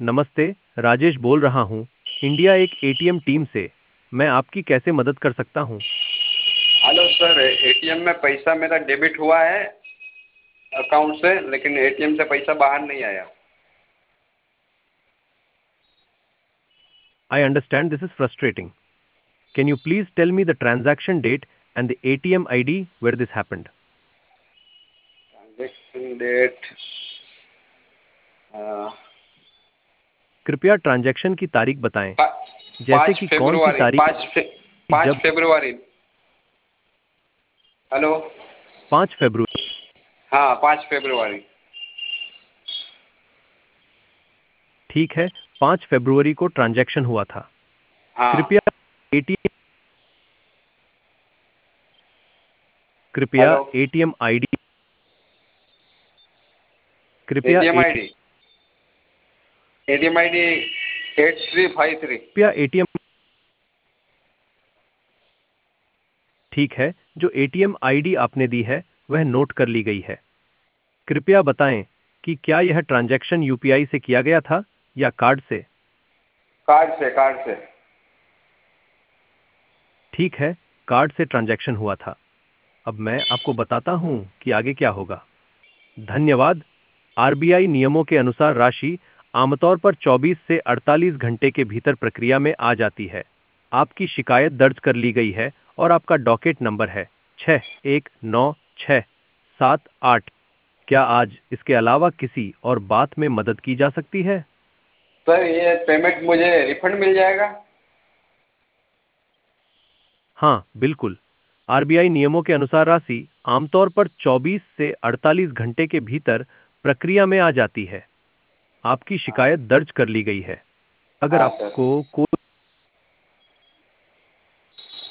नमस्ते, राजेश बोल रहा हूँ, इंडिया एक एटीएम टीम से। मैं आपकी कैसे मदद कर सकता हूँ? हेलो सर, एटीएम में पैसा मेरा डेबिट हुआ है अकाउंट से, लेकिन एटीएम से पैसा बाहर नहीं आया। I understand this is frustrating. Can you please tell me the transaction date and the ATM ID where this happened? Transaction date कृपया ट्रांजैक्शन की तारीख बताएं, जैसे पाँच कि कौन सी फरवरी तारीख पाँच जब फरवरी। हेलो। 5 फरवरी। हाँ, 5 फरवरी। ठीक है, 5 फरवरी को ट्रांजैक्शन हुआ था। हाँ। कृपया एटीएम कृपया हेलो। एटीएम आईडी कृपया ATM ATM ID ATM ID 8353। कृपया एटीएम ठीक है, जो एटीएम आईडी आपने दी है वह नोट कर ली गई है। कृपया बताएं कि क्या यह ट्रांजैक्शन यूपीआई से किया गया था या कार्ड से? कार्ड से। ठीक है, कार्ड से ट्रांजैक्शन हुआ था। अब मैं आपको बताता हूं कि आगे क्या होगा। धन्यवाद। आरबीआई नियमों के अनुसार राशि आमतौर पर 24 से 48 घंटे के भीतर प्रक्रिया में आ जाती है। आपकी शिकायत दर्ज कर ली गई है और आपका डॉकेट नंबर है 619678। क्या आज इसके अलावा किसी और बात में मदद की जा सकती है? सर, ये पेमेंट मुझे रिफंड मिल जाएगा? हाँ, बिल्कुल। आरबीआई नियमों के अनुसार राशि आमतौर पर 24 से 48 घंटे के भीतर प्रक्रिया में आ जाती है। आपकी हाँ। शिकायत दर्ज कर ली गई है। अगर हाँ सर। आपको कोई